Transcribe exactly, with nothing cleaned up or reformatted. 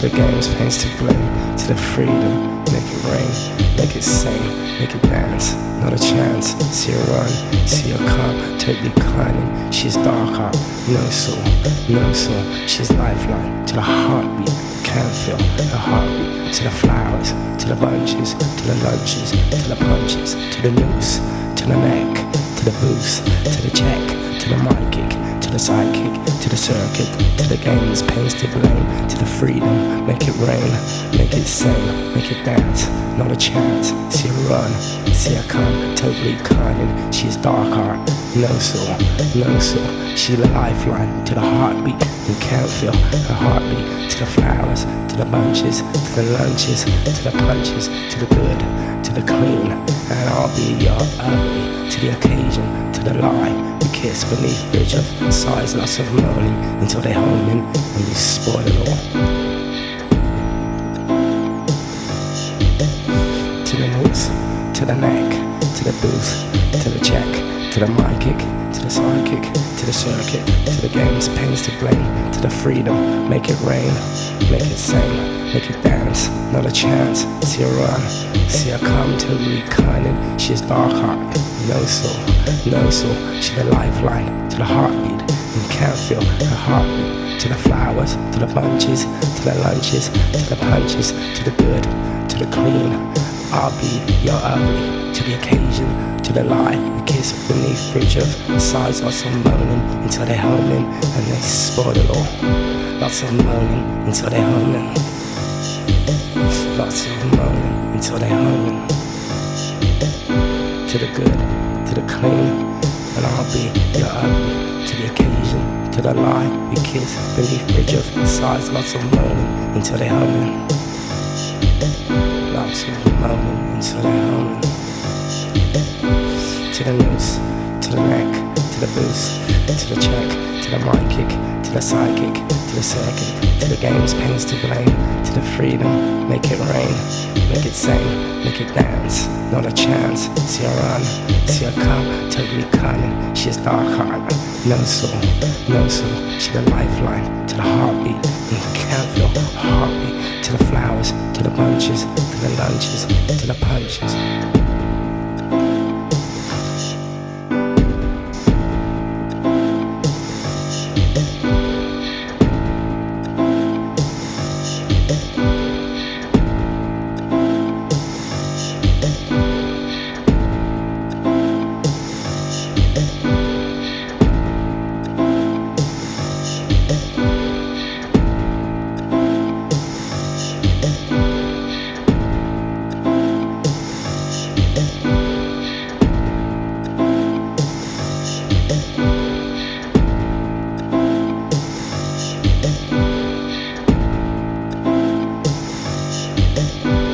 the games, pains to blame, to the freedom, make it rain, make it sing, make it dance, not a chance, see her run, see her come, totally cunning, she's dark heart, no soul, no soul, she's lifeline, to the heartbeat, can't feel her heartbeat, to the flowers, to the bunches, to the lunches, to the punches, to the noose, to the neck, to the boost, to the check, to the mic kick, to the sidekick, to the circuit, to the games, pains to blame, to the freedom, make it rain, make it sing, make it dance, not a chance, see her run, see her come, totally cunning, she's dark heart, no soul, no soul, she the lifeline, to the heartbeat, you can't feel her heartbeat, to the flowers, to the bunches, to the lunches, to the punches, to the good, to the clean, and I'll be your ugly, to the occasion, to the lie, we kiss beneath bridge of sighs, lots of moaning, until they home in, and we spoil it all. To the noose, to the neck, to the booth, to the check, to the mic kick, to the sidekick, to the circuit, to the games, pains to blame, to the freedom, make it rain, make it sing, make it dance, not a chance, see her run, see her come, totally cunning, she's dark heart, no soul, no soul, she the lifeline, to the heartbeat, you can't feel her heartbeat, to the flowers, to the bunches, to the lunches, to the punches, to the good, to the clean, I'll be your ugly, to the occasion, to the lie, we kiss beneath bridge of sighs, lots of moaning, until they home in, and they spoil it all, lots of moaning, until they home in, lots of moaning, until they home in, to the good, to the clean, and I'll be your ugly, to the occasion, to the lie, we kiss beneath bridge of sighs, lots of moaning, until they home in, lots of moaning, until they home in, to the noose, to the neck, to the boost, to the check, to the mic kick, to the sidekick, to the circuit, to the games, pains to blame, to the freedom, make it rain, make it sing, make it dance, not a chance, see her run, see her come, totally cunning, she's dark heart, no soul, no soul, she the lifeline, to the heartbeat, you can't feel her heartbeat, to the flowers, to the bunches, to the lunches, to the punches. Thank you.